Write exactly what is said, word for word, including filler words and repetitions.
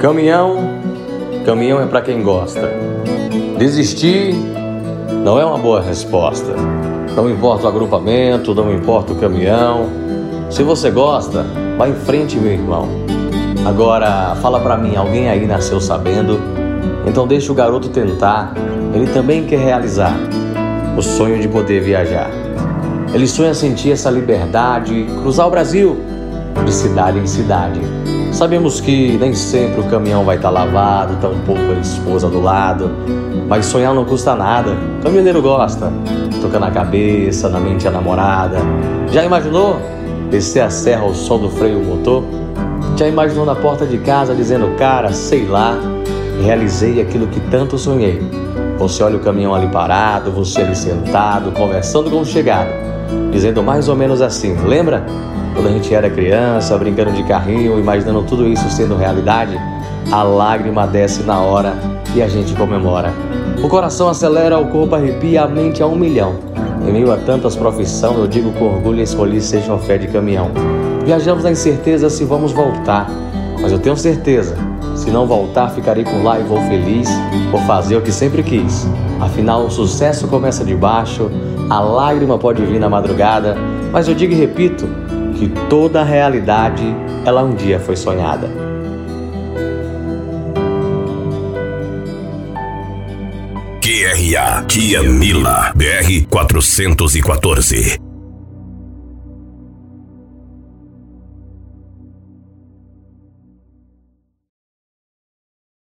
Caminhão, caminhão é para quem gosta. Desistir não é uma boa resposta. Não importa o agrupamento, não importa o caminhão. Se você gosta, vá em frente, meu irmão. Agora, fala pra mim, alguém aí nasceu sabendo? Então deixa o garoto tentar. Ele também quer realizar o sonho de poder viajar. Ele sonha sentir essa liberdade, cruzar o Brasil de cidade em cidade. Sabemos que nem sempre o caminhão vai estar lavado, tampouco a esposa do lado, mas sonhar não custa nada. O caminhoneiro gosta, toca na cabeça, na mente a namorada. Já imaginou descer a serra ao som do freio motor? Já imaginou na porta de casa dizendo, cara, sei lá, realizei aquilo que tanto sonhei. Você olha o caminhão ali parado, você ali sentado, conversando com o chegado, dizendo mais ou menos assim, lembra? Quando a gente era criança, brincando de carrinho, imaginando tudo isso sendo realidade, a lágrima desce na hora e a gente comemora. O coração acelera, o corpo arrepia, a mente a um milhão. Em meio a tantas profissões, eu digo com orgulho escolhi ser chofer de caminhão. Viajamos na incerteza se vamos voltar, mas eu tenho certeza, se não voltar ficarei por lá e vou feliz, vou fazer o que sempre quis. Afinal, o sucesso começa de baixo, a lágrima pode vir na madrugada, mas eu digo e repito, que toda a realidade, ela um dia foi sonhada. Q R A, Kia Mila, B R quatrocentos e quatorze.